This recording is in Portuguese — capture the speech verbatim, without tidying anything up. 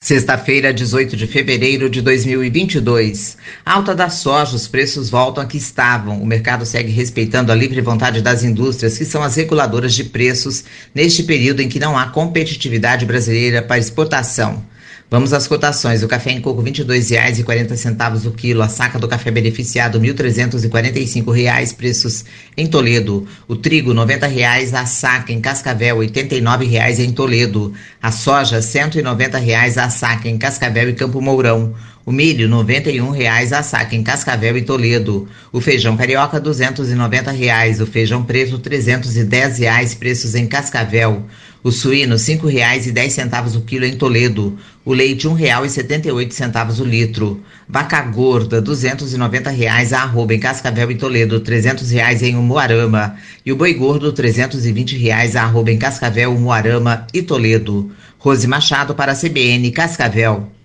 Sexta-feira, dezoito de fevereiro de dois mil e vinte e dois. Alta da soja, os preços voltam a que estavam. O mercado segue respeitando a livre vontade das indústrias, que são as reguladoras de preços, neste período em que não há competitividade brasileira para exportação. Vamos às cotações. O café em coco, vinte e dois reais e quarenta centavos o quilo. A saca do café beneficiado, mil trezentos e quarenta e cinco reais, preços em Toledo. O trigo, noventa reais a saca em Cascavel, oitenta e nove reais em Toledo. A soja, cento e noventa reais a saca em Cascavel e Campo Mourão. O milho, noventa e um reais a saca em Cascavel e Toledo. O feijão carioca, duzentos e noventa reais. O feijão preto, trezentos e dez reais, preços em Cascavel. O suíno, cinco reais e dez centavos o quilo em Toledo. O leite, um real e setenta e oito centavos o litro. Vaca gorda, duzentos e noventa reais a arroba em Cascavel e Toledo, trezentos reais em Umuarama. E o boi gordo, trezentos e vinte reais a arroba em Cascavel, Umuarama e Toledo. Rose Machado para a C B N Cascavel.